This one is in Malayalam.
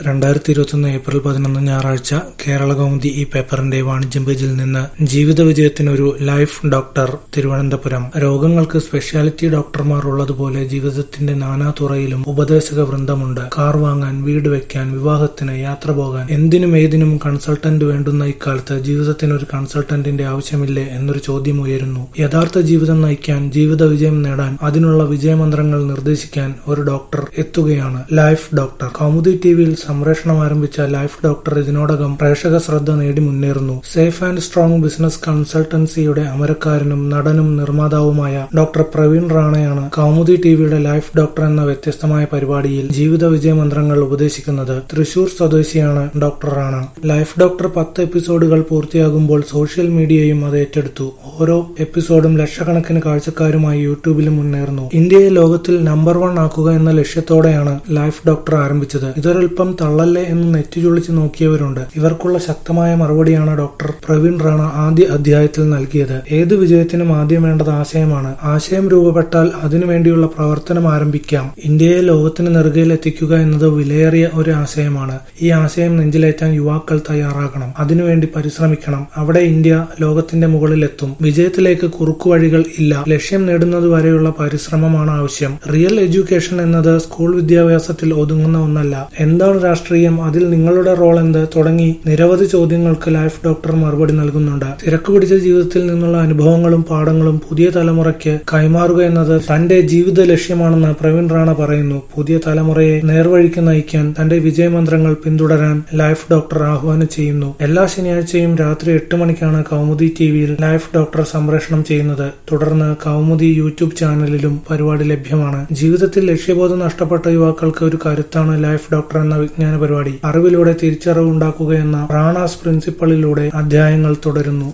2021 ഏപ്രിൽ 11 ഞായറാഴ്ച കേരളകൗമുദി ഈ പേപ്പറിന്റെ വാണിജ്യം പേജിൽ നിന്ന് ജീവിത വിജയത്തിനൊരു ലൈഫ് ഡോക്ടർ തിരുവനന്തപുരം. രോഗങ്ങൾക്ക് സ്പെഷ്യാലിറ്റി ഡോക്ടർമാർ ഉള്ളതുപോലെ ജീവിതത്തിന്റെ നാനാതുറയിലും ഉപദേശക വൃന്ദമുണ്ട്. കാർ വാങ്ങാൻ, വീട് വെക്കാൻ, വിവാഹത്തിന്, യാത്ര പോകാൻ, എന്തിനും ഏതിനും കൺസൾട്ടന്റ് വേണ്ടുന്ന ഇക്കാലത്ത് ജീവിതത്തിനൊരു കൺസൾട്ടന്റിന്റെ ആവശ്യമില്ലേ എന്നൊരു ചോദ്യം ഉയരുന്നു. യഥാർത്ഥ ജീവിതം നയിക്കാൻ, ജീവിത വിജയം നേടാൻ, അതിനുള്ള വിജയമന്ത്രങ്ങൾ നിർദ്ദേശിക്കാൻ ഒരു ഡോക്ടർ എത്തുകയാണ്. Life doctor. കൗമുദി ടിവിയിൽ സംപ്രേഷണം ആരംഭിച്ച ലൈഫ് ഡോക്ടർ ഇതിനോടകം പ്രേക്ഷക ശ്രദ്ധ നേടി മുന്നേറുന്നു. സേഫ് ആൻഡ് സ്ട്രോങ് ബിസിനസ് കൺസൾട്ടൻസിയുടെ അമരക്കാരനും നടനും നിർമ്മാതാവുമായ ഡോക്ടർ പ്രവീൺ റാണയാണ് കൗമുദി ടിവിയുടെ ലൈഫ് ഡോക്ടർ എന്ന വ്യത്യസ്തമായ പരിപാടിയിൽ ജീവിത വിജയമന്ത്രങ്ങൾ ഉപദേശിക്കുന്നത്. തൃശൂർ സ്വദേശിയാണ് ഡോക്ടർ റാണ. ലൈഫ് ഡോക്ടർ 10 എപ്പിസോഡുകൾ പൂർത്തിയാകുമ്പോൾ സോഷ്യൽ മീഡിയയും അത് ഏറ്റെടുത്തു. ഓരോ എപ്പിസോഡും ലക്ഷക്കണക്കിന് കാഴ്ചക്കാരുമായി യൂട്യൂബിലും മുന്നേറുന്നു. ഇന്ത്യയെ ലോകത്തിൽ നമ്പർ 1 ആക്കുക എന്ന ലക്ഷ്യത്തോടെയാണ് ലൈഫ് ഡോക്ടർ ആരംഭിച്ചത്. ഇതൊരൽപ്പം തള്ളല്ലേ എന്ന് നെറ്റിചുളിച്ച് നോക്കിയവരുണ്ട്. ഇവർക്കുള്ള ശക്തമായ മറുപടിയാണ് ഡോക്ടർ പ്രവീൺ റാണ ആദ്യ അധ്യായത്തിൽ നൽകിയത്. ഏത് വിജയത്തിനും ആദ്യം വേണ്ടത് ആശയമാണ്. ആശയം രൂപപ്പെട്ടാൽ അതിനുവേണ്ടിയുള്ള പ്രവർത്തനം ആരംഭിക്കാം. ഇന്ത്യയെ ലോകത്തിന് നെറുകയിൽ എത്തിക്കുക എന്നത് വിലയേറിയ ഒരു ആശയമാണ്. ഈ ആശയം നെഞ്ചിലേറ്റാൻ യുവാക്കൾ തയ്യാറാകണം. അതിനുവേണ്ടി പരിശ്രമിക്കണം. അവിടെ ഇന്ത്യ ലോകത്തിന്റെ മുകളിലെത്തും. വിജയത്തിലേക്ക് കുറുക്കുവഴികൾ ഇല്ല. ലക്ഷ്യം നേടുന്നതുവരെയുള്ള പരിശ്രമമാണ് ആവശ്യം. റിയൽ എഡ്യൂക്കേഷൻ എന്നത് സ്കൂൾ വിദ്യാഭ്യാസത്തിൽ ഒതുങ്ങുന്ന ഒന്നല്ല. എന്താണ് രാഷ്ട്രീയം, അതിൽ നിങ്ങളുടെ റോൾ എന്ത് തുടങ്ങി നിരവധി ചോദ്യങ്ങൾക്ക് ലൈഫ് ഡോക്ടർ മറുപടി നൽകുന്നുണ്ട്. തിരക്കുപിടിച്ച ജീവിതത്തിൽ നിന്നുള്ള അനുഭവങ്ങളും പാഠങ്ങളും പുതിയ തലമുറയ്ക്ക് കൈമാറുക എന്നത് തന്റെ ജീവിത ലക്ഷ്യമാണെന്ന് പ്രവീൺ റാണ പറയുന്നു. പുതിയ തലമുറയെ നേർവഴിക്ക് നയിക്കാൻ തന്റെ വിജയമന്ത്രങ്ങൾ പിന്തുടരാൻ ലൈഫ് ഡോക്ടർ ആഹ്വാനം ചെയ്യുന്നു. എല്ലാ ശനിയാഴ്ചയും രാത്രി 8 മണിക്കാണ് കൗമുദി ടിവിയിൽ ലൈഫ് ഡോക്ടർ സംപ്രേഷണം ചെയ്യുന്നത്. തുടർന്ന് കൗമുദി യൂട്യൂബ് ചാനലിലും പരിപാടി ലഭ്യമാണ്. ജീവിതത്തിൽ ലക്ഷ്യബോധം നഷ്ടപ്പെട്ട യുവാക്കൾക്ക് ഒരു കരുത്താണ് ലൈഫ് ഡോക്ടർ എന്ന വിജ്ഞാന പരിപാടി. അറിവിലൂടെ തിരിച്ചറിവ് ഉണ്ടാക്കുകയെന്ന റാണാസ് പ്രിൻസിപ്പളിലൂടെ അധ്യായങ്ങൾ തുടരുന്നു.